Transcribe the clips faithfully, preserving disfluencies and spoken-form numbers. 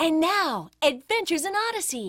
And now, Adventures in Odyssey.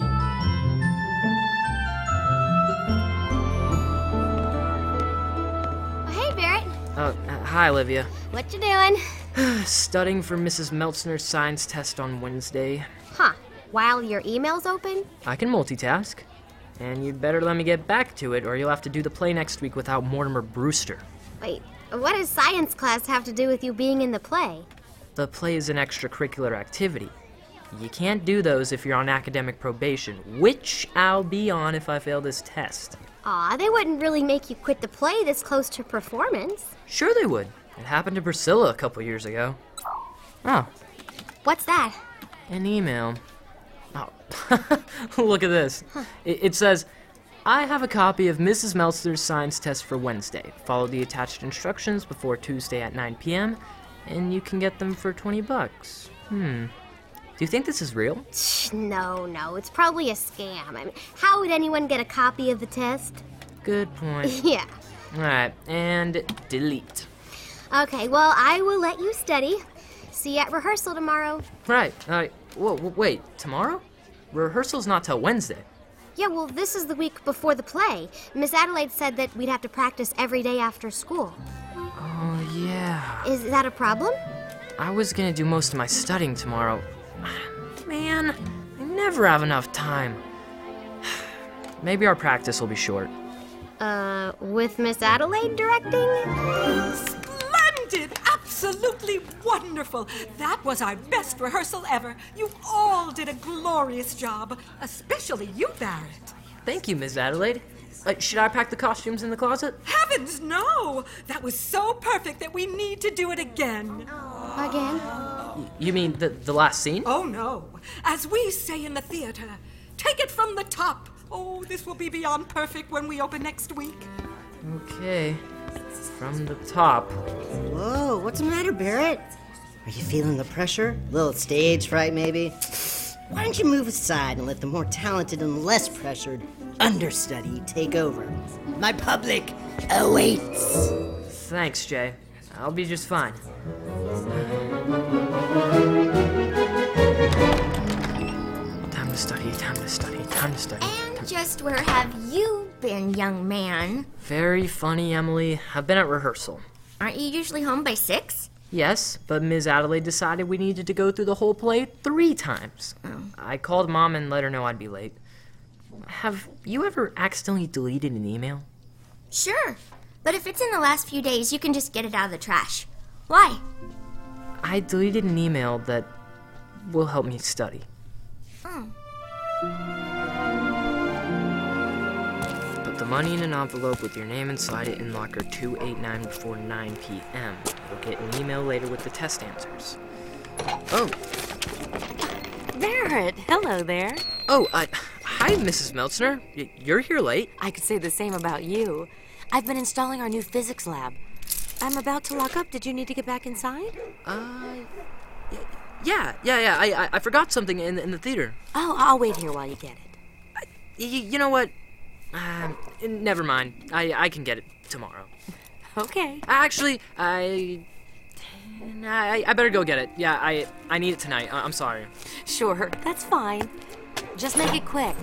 Hey, Barrett. Oh, uh, hi, Olivia. What you doing? Studying for Missus Meltzner's science test on Wednesday. Huh. While your email's open? I can multitask. And you'd better let me get back to it, or you'll have to do the play next week without Mortimer Brewster. Wait, what does science class have to do with you being in the play? The play is an extracurricular activity. You can't do those if you're on academic probation, which I'll be on if I fail this test. Aw, they wouldn't really make you quit the play this close to performance. Sure they would. It happened to Priscilla a couple years ago. Oh. What's that? An email. Oh, look at this. Huh. It, it says, I have a copy of Missus Meltzner's science test for Wednesday. Follow the attached instructions before Tuesday at nine p.m., and you can get them for twenty bucks. Hmm. Do you think this is real? No, no, it's probably a scam. I mean, how would anyone get a copy of the test? Good point. Yeah. All right, and delete. Okay, well, I will let you study. See you at rehearsal tomorrow. Right. Uh, whoa, wait, tomorrow? Rehearsal's not till Wednesday. Yeah, well, this is the week before the play. Miss Adelaide said that we'd have to practice every day after school. Oh, yeah. Is that a problem? I was gonna do most of my studying tomorrow. Man, I never have enough time. Maybe our practice will be short. Uh, with Miss Adelaide directing? Splendid! Absolutely wonderful! That was our best rehearsal ever. You all did a glorious job, especially you, Barrett. Thank you, Miss Adelaide. Uh, should I pack the costumes in the closet? Heavens, no! That was so perfect that we need to do it again. Again? You mean the, the last scene? Oh, no. As we say in the theater, take it from the top. Oh, this will be beyond perfect when we open next week. Okay. From the top. Whoa, what's the matter, Barrett? Are you feeling the pressure? A little stage fright, maybe? Why don't you move aside and let the more talented and less pressured understudy take over? My public awaits. Thanks, Jay. I'll be just fine. Time to study, time to study, time to study. And just where have you been, young man? Very funny, Emily. I've been at rehearsal. Aren't you usually home by six? Yes, but Miz Adelaide decided we needed to go through the whole play three times. Oh. I called Mom and let her know I'd be late. Have you ever accidentally deleted an email? Sure, but if it's in the last few days, you can just get it out of the trash. Why? I deleted an email that will help me study. Oh. Put the money in an envelope with your name inside it in locker two eighty-nine before nine p.m. You'll get an email later with the test answers. Oh. Barrett, hello there. Oh, uh, hi, Missus Meltzner. Y- you're here late. I could say the same about you. I've been installing our new physics lab. I'm about to lock up. Did you need to get back inside? Uh, yeah, yeah, yeah. I I, I forgot something in, in the theater. Oh, I'll wait here while you get it. I, y- you know what? Uh, never mind. I, I can get it tomorrow. Okay. Actually, I, I I better go get it. Yeah, I I need it tonight. I, I'm sorry. Sure, that's fine. Just make it quick.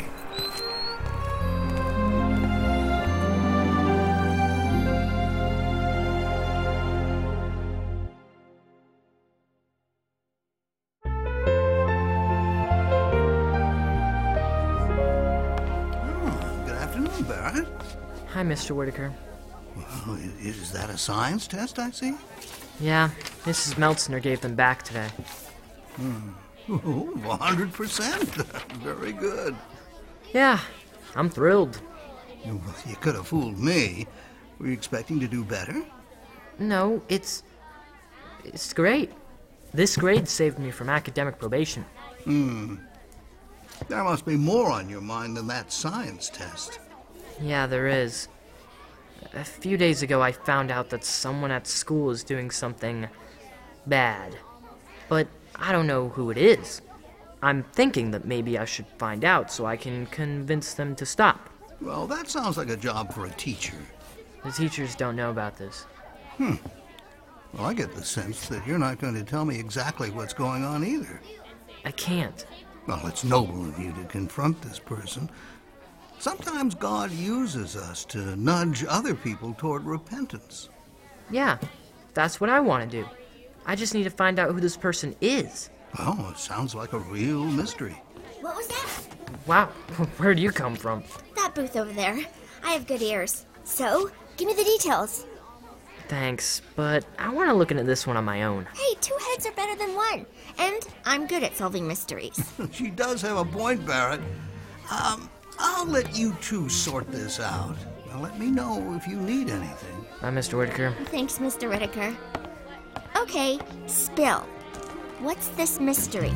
Barrett? Hi, Mister Whitaker. Well, is that a science test I see? Yeah, Missus Meltzner gave them back today. Hmm. Oh, one hundred percent. Very good. Yeah, I'm thrilled. You, you could have fooled me. Were you expecting to do better? No, it's... It's great. This grade saved me from academic probation. Hmm. There must be more on your mind than that science test. Yeah, there is. A few days ago, I found out that someone at school is doing something bad. But I don't know who it is. I'm thinking that maybe I should find out so I can convince them to stop. Well, that sounds like a job for a teacher. The teachers don't know about this. Hmm. Well, I get the sense that you're not going to tell me exactly what's going on either. I can't. Well, it's noble of you to confront this person. Sometimes God uses us to nudge other people toward repentance. Yeah, that's what I want to do. I just need to find out who this person is. Oh, it sounds like a real mystery. What was that? Wow, where'd you come from? That booth over there. I have good ears. So, give me the details. Thanks, but I want to look into this one on my own. Hey, two heads are better than one. And I'm good at solving mysteries. She does have a point, Barrett. Um, I'll let you two sort this out. Now let me know if you need anything. Bye, Mister Whitaker. Thanks, Mister Whitaker. Okay, spill. What's this mystery?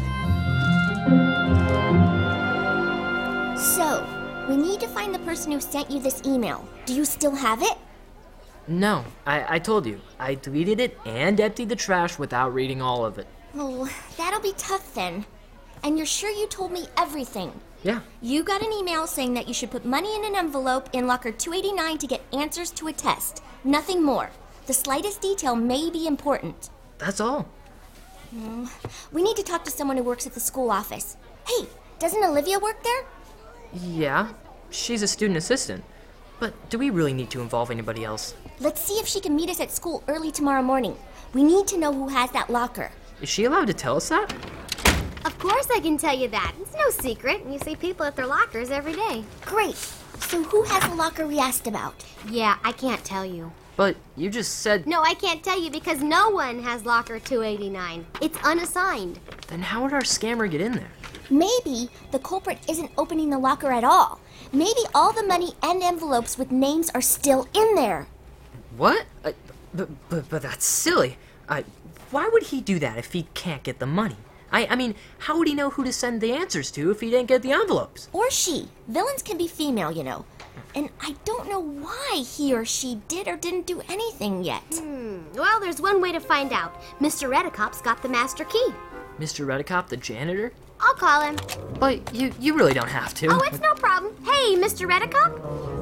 So, we need to find the person who sent you this email. Do you still have it? No, I, I told you. I deleted it and emptied the trash without reading all of it. Oh, that'll be tough then. And you're sure you told me everything? Yeah. You got an email saying that you should put money in an envelope in locker two eighty-nine to get answers to a test. Nothing more. The slightest detail may be important. That's all. Mm, we need to talk to someone who works at the school office. Hey, doesn't Olivia work there? Yeah, she's a student assistant. But do we really need to involve anybody else? Let's see if she can meet us at school early tomorrow morning. We need to know who has that locker. Is she allowed to tell us that? Of course I can tell you that. It's no secret. You see people at their lockers every day. Great. So who has the locker we asked about? Yeah, I can't tell you. But you just said... No, I can't tell you because no one has locker two eighty-nine. It's unassigned. Then how would our scammer get in there? Maybe the culprit isn't opening the locker at all. Maybe all the money and envelopes with names are still in there. What? Uh, but, but, but that's silly. Uh, why would he do that if he can't get the money? I, I mean, how would he know who to send the answers to if he didn't get the envelopes? Or she. Villains can be female, you know. And I don't know why he or she did or didn't do anything yet. Hmm. Well, there's one way to find out. Mister Redicop's got the master key. Mister Redicop, the janitor? I'll call him. But you, you really don't have to. Oh, it's no problem. Hey, Mister Redicop?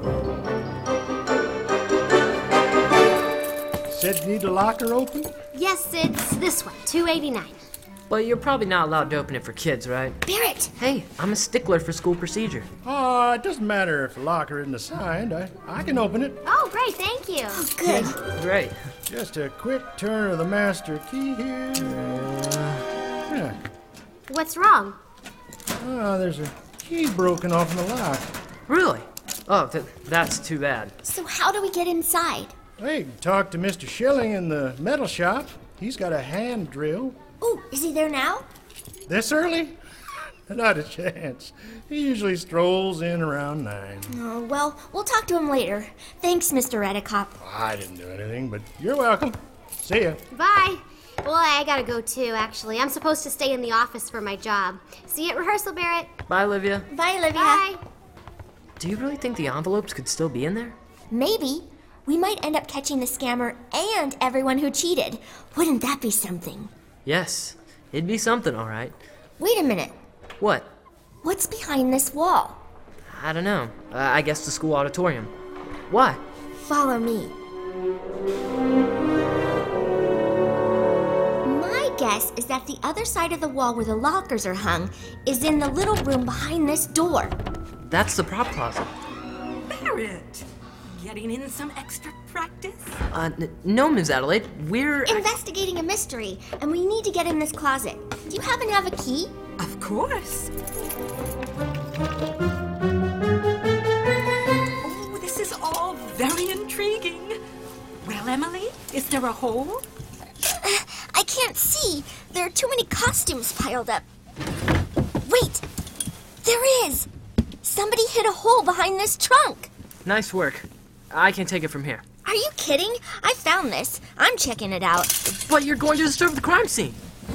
Said you need a locker open? Yes, it's this one, two eighty-nine. But you're probably not allowed to open it for kids, right? Barrett! Hey, I'm a stickler for school procedure. Oh, it doesn't matter if the locker isn't assigned. I, I can open it. Oh, great, thank you. Oh, good. Great. Just a quick turn of the master key here. Yeah. What's wrong? Oh, there's a key broken off in the lock. Really? Oh, th- that's too bad. So how do we get inside? Hey, talk to Mister Schilling in the metal shop. He's got a hand drill. Ooh, is he there now? This early? Not a chance. He usually strolls in around nine. Oh, well, we'll talk to him later. Thanks, Mister Redicop. I didn't do anything, but you're welcome. See ya. Bye. Well, I gotta go too, actually. I'm supposed to stay in the office for my job. See you at rehearsal, Barrett. Bye, Olivia. Bye, Olivia. Bye. Do you really think the envelopes could still be in there? Maybe. We might end up catching the scammer and everyone who cheated. Wouldn't that be something? Yes. It'd be something, all right. Wait a minute. What? What's behind this wall? I don't know. Uh, I guess the school auditorium. Why? Follow me. My guess is that the other side of the wall where the lockers are hung is in the little room behind this door. That's the prop closet. Barrett! Getting in some extra practice? Uh, n- no, Miz Adelaide. We're... Investigating a mystery, and we need to get in this closet. Do you happen to have a key? Of course. Oh, this is all very intriguing. Well, Emily, is there a hole? Uh, I can't see. There are too many costumes piled up. Wait! There is! Somebody hid a hole behind this trunk. Nice work. I can take it from here. Are you kidding? I found this. I'm checking it out. But you're going to disturb the crime scene.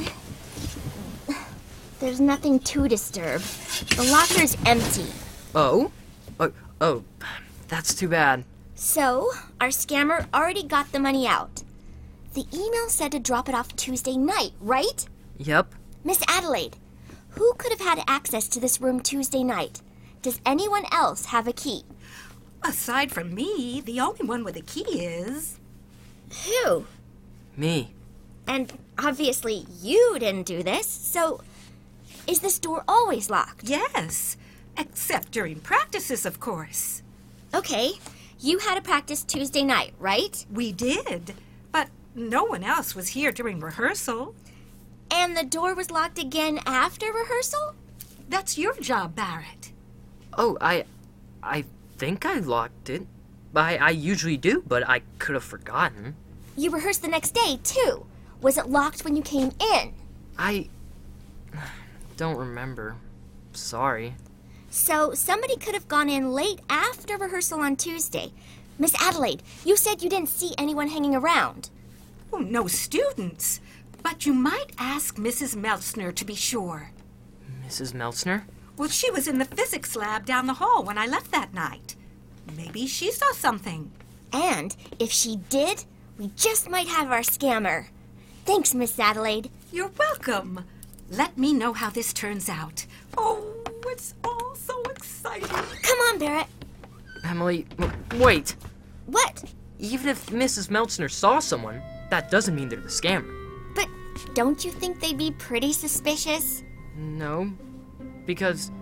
There's nothing to disturb. The locker's empty. Oh? Oh, oh, that's too bad. So, our scammer already got the money out. The email said to drop it off Tuesday night, right? Yep. Miss Adelaide, who could have had access to this room Tuesday night? Does anyone else have a key? Aside from me, the only one with a key is... Who? Me. And obviously you didn't do this, so Is this door always locked? Yes, except during practices, of course. Okay, you had a practice Tuesday night, right? We did, but no one else was here during rehearsal. And the door was locked again after rehearsal? That's your job, Barrett. Oh, I... I think I locked it. I, I usually do, but I could have forgotten. You rehearsed the next day, too. Was it locked when you came in? I... don't remember. Sorry. So somebody could have gone in late after rehearsal on Tuesday. Miss Adelaide, you said you didn't see anyone hanging around. Oh, no students. But you might ask Missus Meltzner to be sure. Missus Meltzner? Well, she was in the physics lab down the hall when I left that night. Maybe she saw something. And if she did, we just might have our scammer. Thanks, Miss Adelaide. You're welcome. Let me know how this turns out. Oh, it's all so exciting. Come on, Barrett. Emily, w- wait. What? Even if Missus Meltzner saw someone, that doesn't mean they're the scammer. But don't you think they'd be pretty suspicious? No, because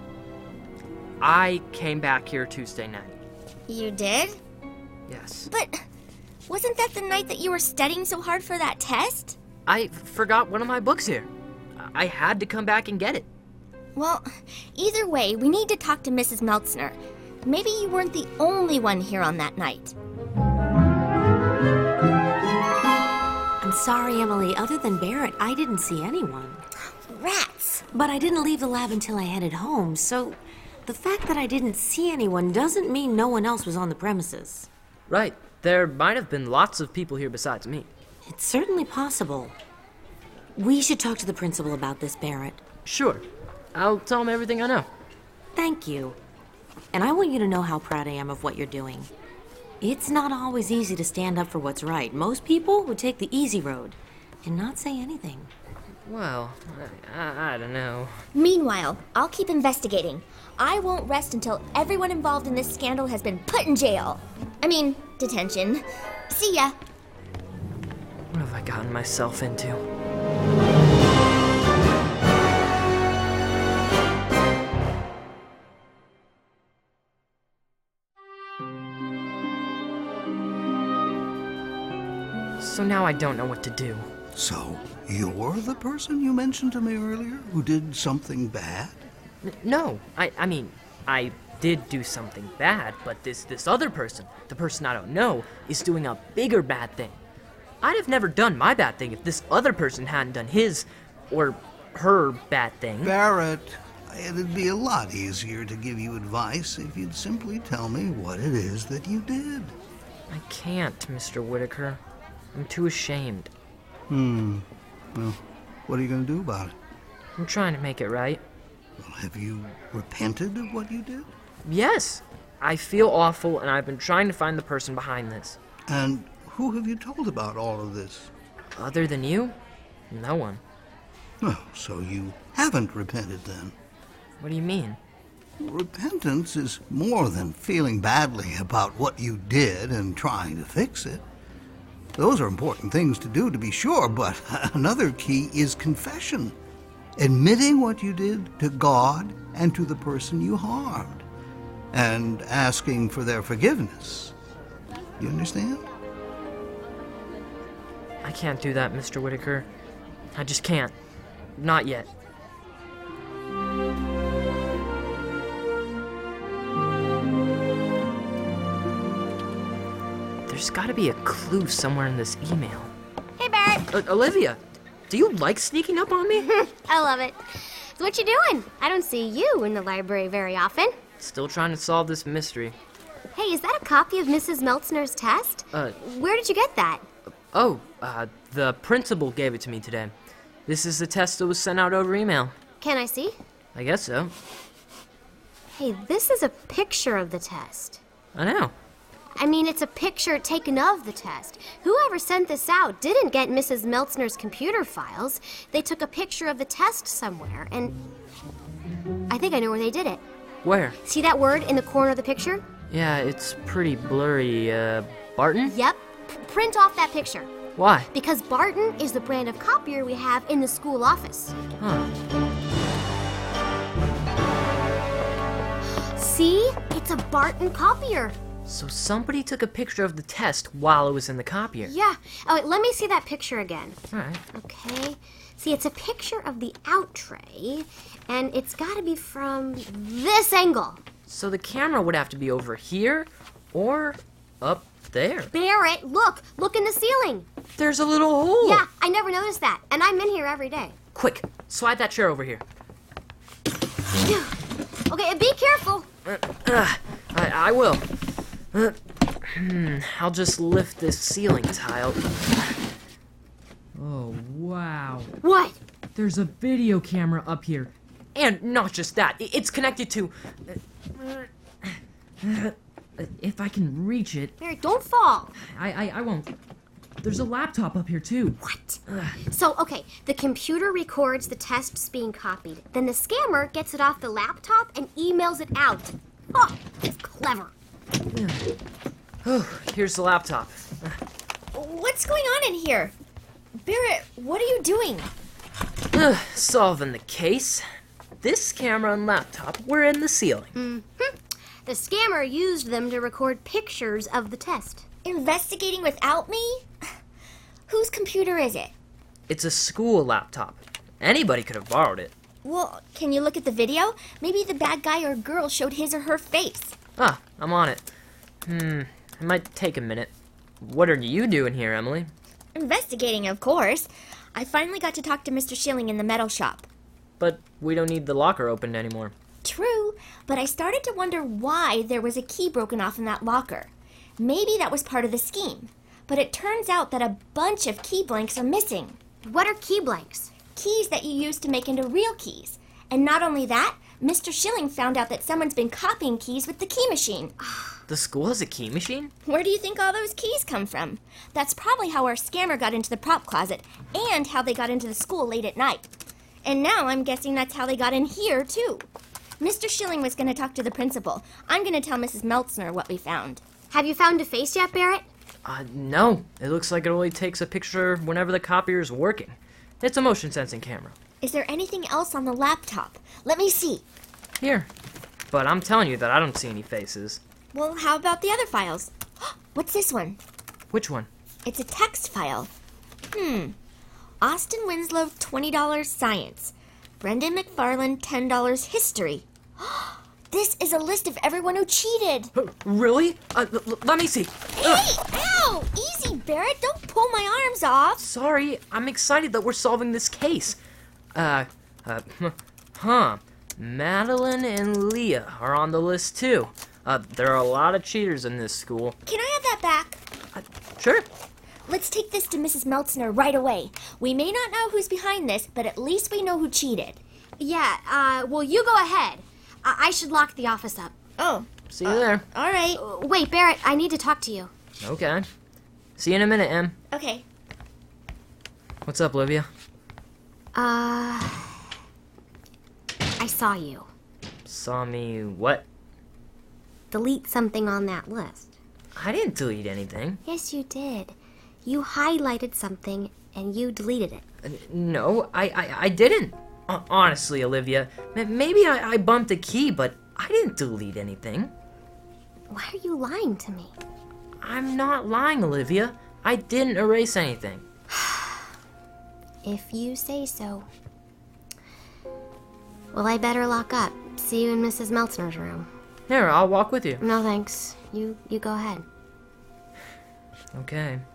I came back here Tuesday night. You did? Yes. But wasn't that the night that you were studying so hard for that test? I forgot one of my books here. I had to come back and get it. Well, either way, we need to talk to Missus Meltzner. Maybe you weren't the only one here on that night. I'm sorry, Emily. Other than Barrett, I didn't see anyone. Rats! But I didn't leave the lab until I headed home, so the fact that I didn't see anyone doesn't mean no one else was on the premises. Right. There might have been lots of people here besides me. It's certainly possible. We should talk to the principal about this, Barrett. Sure. I'll tell him everything I know. Thank you. And I want you to know how proud I am of what you're doing. It's not always easy to stand up for what's right. Most people would take the easy road and not say anything. Well, I, I, I don't know. Meanwhile, I'll keep investigating. I won't rest until everyone involved in this scandal has been put in jail. I mean, detention. See ya. What have I gotten myself into? So now I don't know what to do. So, you're the person you mentioned to me earlier who did something bad? N- no, I, I mean, I did do something bad, but this, this other person, the person I don't know, is doing a bigger bad thing. I'd have never done my bad thing if this other person hadn't done his, or her, bad thing. Barrett, it'd be a lot easier to give you advice if you'd simply tell me what it is that you did. I can't, Mister Whitaker. I'm too ashamed. Hmm. Well, what are you going to do about it? I'm trying to make it right. Well, have you repented of what you did? Yes, I feel awful, and I've been trying to find the person behind this. And who have you told about all of this? Other than you? No one. Oh, so you haven't repented then? What do you mean? Repentance is more than feeling badly about what you did and trying to fix it. Those are important things to do, to be sure, but another key is confession. Admitting what you did to God and to the person you harmed, and asking for their forgiveness. You understand? I can't do that, Mister Whitaker. I just can't. Not yet. There's gotta be a clue somewhere in this email. Hey, Barrett. Uh, Olivia, do you like sneaking up on me? I love it. So what you doing? I don't see you in the library very often. Still trying to solve this mystery. Hey, is that a copy of Missus Meltzner's test? Uh, Where did you get that? oh, uh, the principal gave it to me today. This is the test that was sent out over email. Can I see? I guess so. Hey, this is a picture of the test. I know. I mean, it's a picture taken of the test. Whoever sent this out didn't get Missus Meltzner's computer files. They took a picture of the test somewhere, and I think I know where they did it. Where? See that word in the corner of the picture? Yeah, it's pretty blurry. Uh, Barton? Yep. P- print off that picture. Why? Because Barton is the brand of copier we have in the school office. Huh. See? It's a Barton copier. So somebody took a picture of the test while it was in the copier. Yeah. Oh, wait, let me see that picture again. All right. Okay. See, it's a picture of the out tray, and it's got to be from this angle. So the camera would have to be over here or up there. Barrett, look. Look in the ceiling. There's a little hole. Yeah, I never noticed that, and I'm in here every day. Quick, slide that chair over here. Okay, and be careful. Uh, uh, I, I will. Uh, hmm, I'll just lift this ceiling tile. Oh, wow. What? There's a video camera up here. And not just that, i- it's connected to... Uh, if I can reach it, Barrett, don't fall. I, I, I won't. There's a laptop up here, too. What? So, okay, the computer records the tests being copied. Then the scammer gets it off the laptop and emails it out. Oh, it's clever. Oh, here's the laptop. What's going on in here? Barrett, what are you doing? Uh, solving the case. This camera and laptop were in the ceiling. Mm-hmm. The scammer used them to record pictures of the test. Investigating without me? Whose computer is it? It's a school laptop. Anybody could have borrowed it. Well, can you look at the video? Maybe the bad guy or girl showed his or her face. Ah, I'm on it. Hmm, it might take a minute. What are you doing here, Emily? Investigating, of course. I finally got to talk to Mister Schilling in the metal shop. But we don't need the locker opened anymore. True, but I started to wonder why there was a key broken off in that locker. Maybe that was part of the scheme. But it turns out that a bunch of key blanks are missing. What are key blanks? Keys that you use to make into real keys. And not only that, Mister Schilling found out that someone's been copying keys with the key machine. The school has a key machine? Where do you think all those keys come from? That's probably how our scammer got into the prop closet and how they got into the school late at night. And now I'm guessing that's how they got in here, too. Mister Schilling was going to talk to the principal. I'm going to tell Missus Meltzner what we found. Have you found a face yet, Barrett? Uh, no. It looks like it only takes a picture whenever the copier is working. It's a motion sensing camera. Is there anything else on the laptop? Let me see. Here. But I'm telling you that I don't see any faces. Well, how about the other files? What's this one? Which one? It's a text file. Hmm. Austin Winslow, twenty dollars science. Brendan McFarland, ten dollars history. This is a list of everyone who cheated. Really? Uh, l- l- let me see. Hey, ow! Easy, Barrett. Don't pull my arms off. Sorry, I'm excited that we're solving this case. Uh, uh, huh. Madeline and Leah are on the list too. Uh, there are a lot of cheaters in this school. Can I have that back? Uh, sure. Let's take this to Missus Meltzner right away. We may not know who's behind this, but at least we know who cheated. Yeah, uh, well, you go ahead. I, I should lock the office up. Oh. See you there. All right. Uh, wait, Barrett, I need to talk to you. Okay. See you in a minute, Em. Okay. What's up, Olivia? Uh, I saw you. Saw me what? Delete something on that list. I didn't delete anything. Yes, you did. You highlighted something and you deleted it. Uh, no, I, I, I didn't. Uh, honestly, Olivia, m- maybe I, I bumped a key, but I didn't delete anything. Why are you lying to me? I'm not lying, Olivia. I didn't erase anything. If you say so. Well, I better lock up. See you in Missus Meltzner's room. Here, I'll walk with you. No, thanks. You you go ahead. Okay.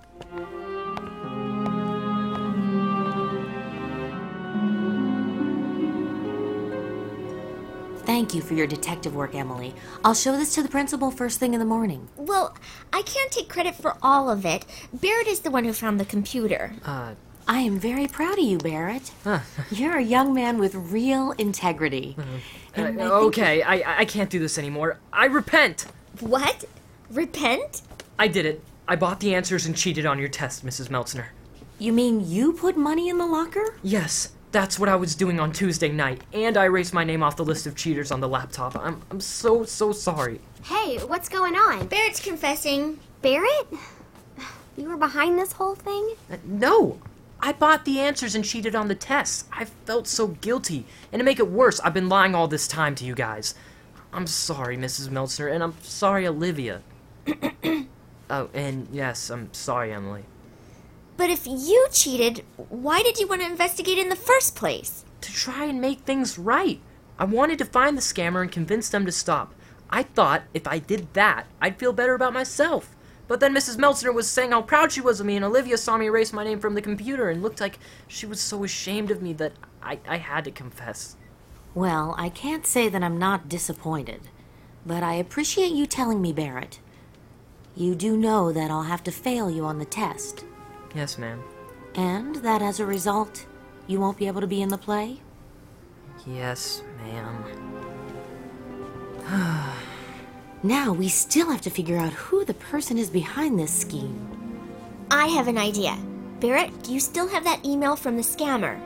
Thank you for your detective work, Emily. I'll show this to the principal first thing in the morning. Well, I can't take credit for all of it. Barrett is the one who found the computer. Uh, I am very proud of you, Barrett. huh. You're a young man with real integrity. Uh, And I think- okay, I, I can't do this anymore. I repent. What? Repent? I did it. I bought the answers and cheated on your test, Missus Meltzner. You mean you put money in the locker? Yes, that's what I was doing on Tuesday night, and I erased my name off the list of cheaters on the laptop. I'm, I'm so, so sorry. Hey, what's going on? Barrett's confessing. Barrett? You were behind this whole thing? Uh, no, I bought the answers and cheated on the tests. I felt so guilty, and to make it worse, I've been lying all this time to you guys. I'm sorry, Missus Meltzner, and I'm sorry, Olivia. Oh, and yes, I'm sorry, Emily. But if you cheated, why did you want to investigate in the first place? To try and make things right. I wanted to find the scammer and convince them to stop. I thought if I did that, I'd feel better about myself. But then Missus Meltzner was saying how proud she was of me, and Olivia saw me erase my name from the computer and looked like she was so ashamed of me that I, I had to confess. Well, I can't say that I'm not disappointed, but I appreciate you telling me, Barrett. You do know that I'll have to fail you on the test. Yes, ma'am. And that as a result, you won't be able to be in the play? Yes, ma'am. Now we still have to figure out who the person is behind this scheme. I have an idea. Barrett, do you still have that email from the scammer?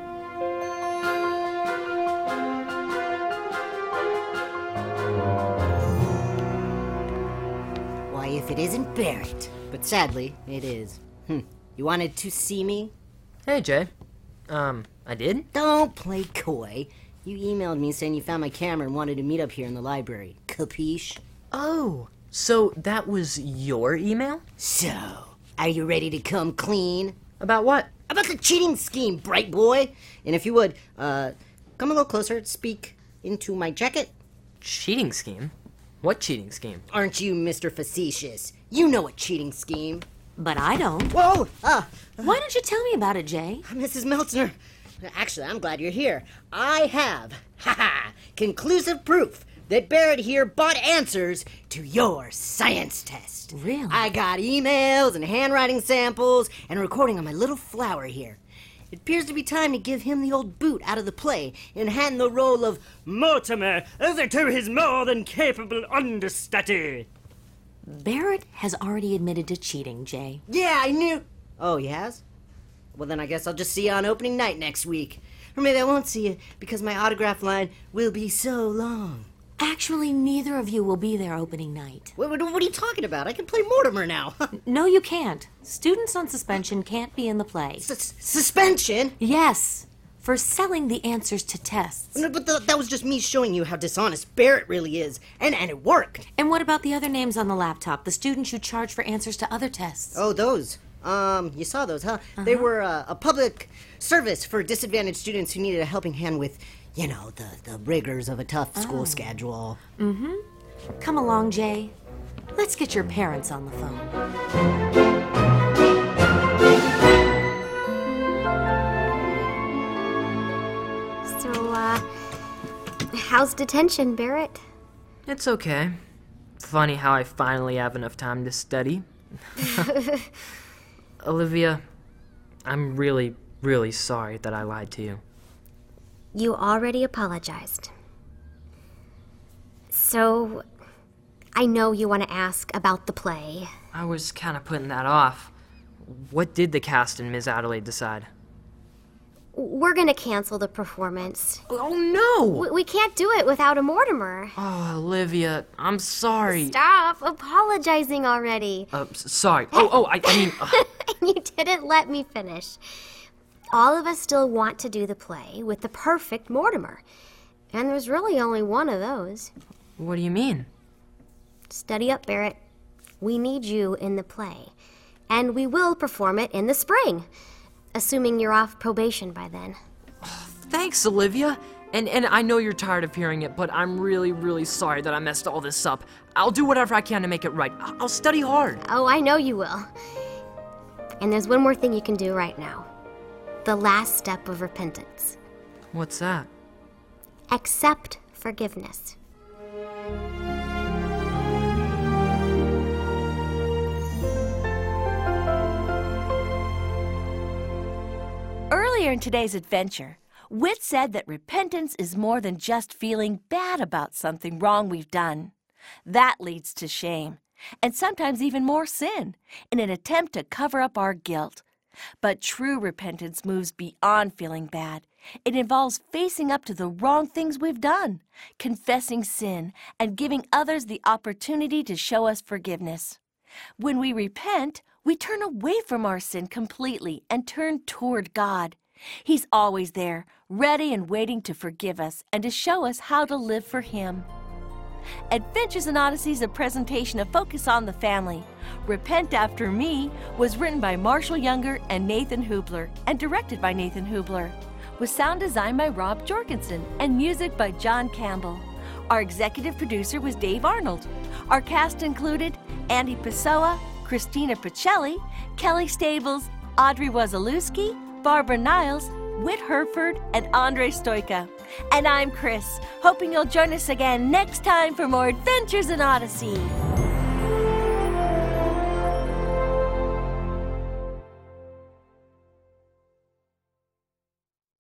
Why, if it isn't Barrett. But sadly, it is. Hmm. You wanted to see me? Hey, Jay. Um, I did? Don't play coy. You emailed me saying you found my camera and wanted to meet up here in the library. Capiche? Oh, so that was your email? So, are you ready to come clean? About what? About the cheating scheme, bright boy. And if you would, uh, come a little closer, speak into my jacket. Cheating scheme? What cheating scheme? Aren't you Mister Facetious? You know a cheating scheme. But I don't. Whoa! Ah, Why don't you tell me about it, Jay? Missus Meltzner. Actually, I'm glad you're here. I have, haha, conclusive proof that Barrett here bought answers to your science test. Really? I got emails and handwriting samples and a recording on my little flower here. It appears to be time to give him the old boot out of the play and hand the role of Mortimer over to his more than capable understudy. Barrett has already admitted to cheating, Jay. Yeah, I knew. Oh, he has? Well, then I guess I'll just see you on opening night next week. Or maybe I won't see you because my autograph line will be so long. Actually, neither of you will be there opening night. What, what, what are you talking about? I can play Mortimer now. No, you can't. Students on suspension can't be in the play. Sus- suspension? Yes, for selling the answers to tests. No, but th- that was just me showing you how dishonest Barrett really is. And, and it worked. And what about the other names on the laptop? The students you charge for answers to other tests? Oh, those. Um, you saw those, huh? Uh-huh. They were uh, a public service for disadvantaged students who needed a helping hand with, you know, the, the rigors of a tough school oh. schedule. Mm-hmm. Come along, Jay. Let's get your parents on the phone. So, uh, how's detention, Barrett? It's okay. Funny how I finally have enough time to study. Olivia, I'm really, really sorry that I lied to you. You already apologized. So, I know you want to ask about the play. I was kind of putting that off. What did the cast and Miz Adelaide decide? We're gonna cancel the performance. Oh, no! We, we can't do it without a Mortimer. Oh, Olivia, I'm sorry. Stop apologizing already. Uh, s- sorry. Oh, oh, I, I mean... Uh... You didn't let me finish. All of us still want to do the play with the perfect Mortimer. And there's really only one of those. What do you mean? Study up, Barrett. We need you in the play. And we will perform it in the spring. Assuming you're off probation by then. Thanks, Olivia. And and I know you're tired of hearing it, but I'm really, really sorry that I messed all this up. I'll do whatever I can to make it right. I- I'll study hard. Oh, I know you will. And there's one more thing you can do right now. The last step of repentance. What's that? Accept forgiveness. Earlier in today's adventure, Wit said that repentance is more than just feeling bad about something wrong we've done. That leads to shame, and sometimes even more sin, in an attempt to cover up our guilt. But true repentance moves beyond feeling bad. It involves facing up to the wrong things we've done, confessing sin, and giving others the opportunity to show us forgiveness. When we repent, we turn away from our sin completely and turn toward God. He's always there, ready and waiting to forgive us and to show us how to live for Him. Adventures in Odyssey is a presentation of Focus on the Family. Repent After Me was written by Marshall Younger and Nathan Hubler and directed by Nathan Hubler, with sound design by Rob Jorgensen and music by John Campbell. Our executive producer was Dave Arnold. Our cast included Andy Pessoa, Christina Pacelli, Kelly Stables, Audrey Wazalewski, Barbara Niles, Whit Herford, and Andre Stoika. And I'm Chris, hoping you'll join us again next time for more Adventures in Odyssey.